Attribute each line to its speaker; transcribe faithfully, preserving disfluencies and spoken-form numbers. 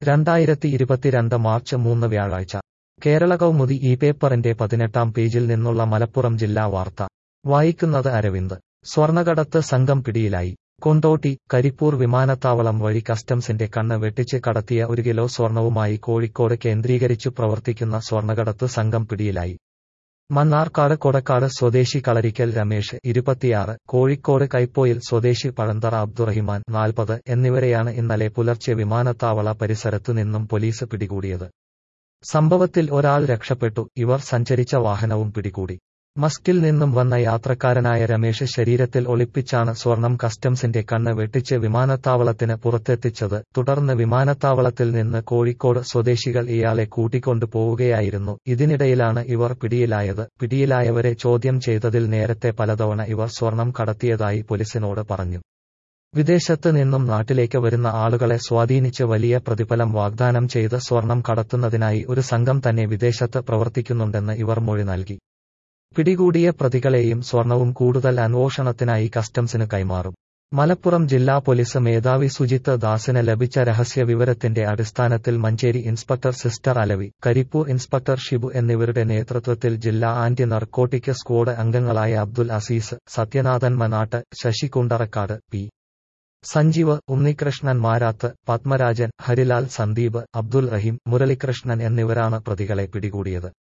Speaker 1: രണ്ടായിരത്തി ഇരുപത്തിരണ്ട് മാർച്ച് മൂന്ന് വ്യാഴാഴ്ച കേരള കൗമുദി ഈ പേപ്പറിന്റെ പതിനെട്ടാം പേജിൽ നിന്നുള്ള മലപ്പുറം ജില്ലാ വാർത്ത വായിക്കുന്നത് അരവിന്ദ്. സ്വർണ്ണക്കടത്ത് സംഘം പിടിയിലായി. കൊണ്ടോട്ടി കരിപ്പൂർ വിമാനത്താവളം വഴി കസ്റ്റംസിന്റെ കണ്ണ് വെട്ടിച്ച് കടത്തിയ ഒരു കിലോ സ്വർണവുമായി കോഴിക്കോട് കേന്ദ്രീകരിച്ചു പ്രവർത്തിക്കുന്ന സ്വർണ്ണക്കടത്ത് സംഘം പിടിയിലായി. മണ്ണാർക്കാട് കൊടക്കാട് സ്വദേശി കളരിക്കൽ രമേശ് ഇരുപത്തിയാറ്, കോഴിക്കോട് കൈപ്പോയിൽ സ്വദേശി പഴന്തറ അബ്ദുറഹിമാൻ നാൽപ്പത് എന്നിവരെയാണ് ഇന്നലെ പുലർച്ചെ വിമാനത്താവള പരിസരത്തു നിന്നും പോലീസ് പിടികൂടിയത്. സംഭവത്തിൽ ഒരാൾ രക്ഷപ്പെട്ടു. ഇവർ സഞ്ചരിച്ച വാഹനവും പിടികൂടി. മസ്കിൽ നിന്നും വന്ന യാത്രക്കാരനായ രമേശ് ശരീരത്തിൽ ഒളിപ്പിച്ചാണ് സ്വർണം കസ്റ്റംസിന്റെ കണ്ണ് വെട്ടിച്ച് വിമാനത്താവളത്തിന് പുറത്തെത്തിച്ചത്. തുടർന്ന് വിമാനത്താവളത്തിൽ നിന്ന് കോഴിക്കോട് സ്വദേശികൾ ഇയാളെ കൂട്ടിക്കൊണ്ടു പോവുകയായിരുന്നു. ഇതിനിടയിലാണ് ഇവർ പിടിയിലായത്. പിടിയിലായവരെ ചോദ്യം ചെയ്തതിൽ നേരത്തെ പലതവണ ഇവർ സ്വർണം കടത്തിയതായി പോലീസിനോട് പറഞ്ഞു. വിദേശത്ത് നിന്നും നാട്ടിലേക്ക് വരുന്ന ആളുകളെ സ്വാധീനിച്ച് വലിയ പ്രതിഫലം വാഗ്ദാനം ചെയ്ത് സ്വർണം കടത്തുന്നതിനായി ഒരു സംഘം തന്നെ വിദേശത്ത് പ്രവർത്തിക്കുന്നുണ്ടെന്ന് ഇവർ മൊഴി നൽകി. പിടികൂടിയ പ്രതികളെയും സ്വർണവും കൂടുതൽ അന്വേഷണത്തിനായി കസ്റ്റംസിന് കൈമാറും. മലപ്പുറം ജില്ലാ പോലീസ് മേധാവി സുജിത്ത് ദാസിന് ലഭിച്ച രഹസ്യ വിവരത്തിന്റെ അടിസ്ഥാനത്തിൽ Manjeri inspector sister Alavi, Karipur inspector Shibu എന്നിവരുടെ നേതൃത്വത്തിൽ ജില്ലാ ആന്റി നർക്കോട്ടിക് സ്ക്വാഡ് അംഗങ്ങളായ അബ്ദുൽ അസീസ്, സത്യനാഥൻ മനാട്ട്, ശശി കുണ്ടറക്കാട്, പി സഞ്ജീവ്, ഉണ്ണികൃഷ്ണൻ മാരാത്ത്, പത്മരാജൻ, ഹരിലാൽ, സന്ദീപ്, അബ്ദുൽ റഹീം, മുരളികൃഷ്ണൻ എന്നിവരാണ് പ്രതികളെ പിടികൂടിയത്.